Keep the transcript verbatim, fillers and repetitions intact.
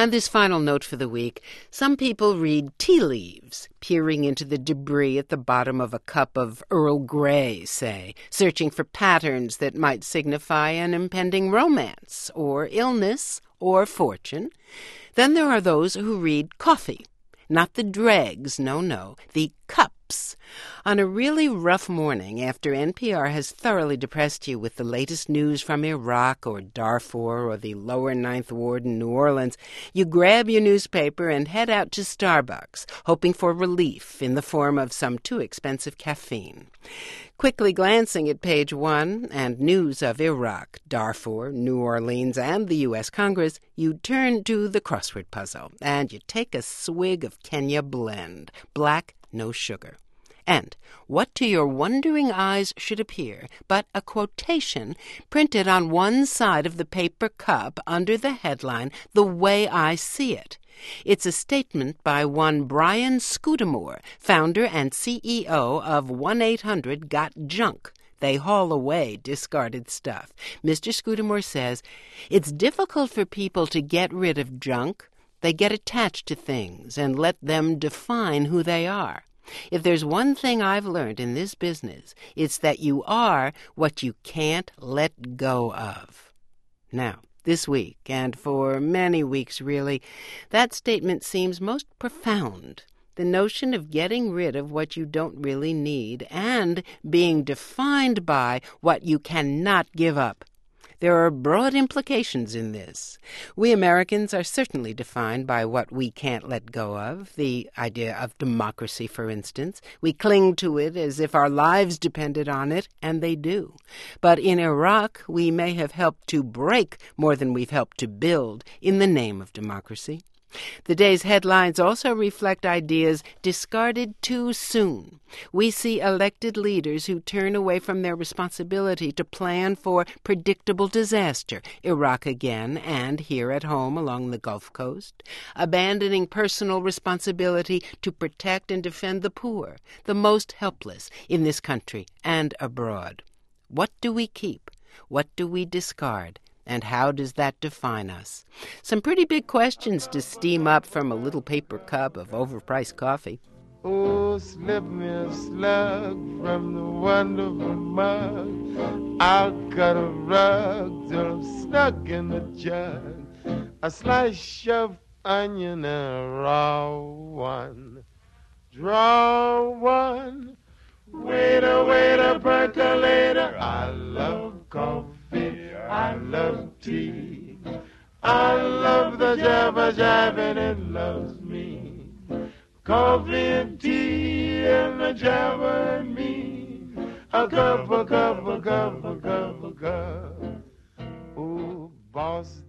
And this final note for the week, some people read tea leaves, peering into the debris at the bottom of a cup of Earl Grey, say, searching for patterns that might signify an impending romance, or illness, or fortune. Then there are those who read coffee. Not the dregs, no, no, the cups. On a really rough morning, after N P R has thoroughly depressed you with the latest news from Iraq or Darfur or the lower Ninth Ward in New Orleans, you grab your newspaper and head out to Starbucks, hoping for relief in the form of some too expensive caffeine. Quickly glancing at page one and news of Iraq, Darfur, New Orleans, and the U S Congress, you turn to the crossword puzzle, and you take a swig of Kenya Blend, black, no sugar. And what to your wondering eyes should appear but a quotation printed on one side of the paper cup under the headline, "The Way I See It." It's a statement by one Brian Scudamore, founder and C E O of one eight hundred got junk. They haul away discarded stuff. Mister Scudamore says, "It's difficult for people to get rid of junk. They get attached to things and let them define who they are. If there's one thing I've learned in this business, it's that you are what you can't let go of." Now, this week, and for many weeks really, that statement seems most profound. The notion of getting rid of what you don't really need and being defined by what you cannot give up. There are broad implications in this. We Americans are certainly defined by what we can't let go of, the idea of democracy, for instance. We cling to it as if our lives depended on it, and they do. But in Iraq, we may have helped to break more than we've helped to build in the name of democracy. The day's headlines also reflect ideas discarded too soon. We see elected leaders who turn away from their responsibility to plan for predictable disaster, Iraq again and here at home along the Gulf Coast, abandoning personal responsibility to protect and defend the poor, the most helpless in this country and abroad. What do we keep? What do we discard? And how does that define us? Some pretty big questions to steam up from a little paper cup of overpriced coffee. Oh, slip me a slug from the wonderful mug. I'll cut a rug till I'm stuck in the jug. A slice of onion and a raw one. Draw one. Waiter, waiter, percolator. I love coffee. I love tea. I love the jabba jab and it loves me. Coffee and tea and the jabba and me. A cup, a cup, a cup, a cup, a cup. Oh, boss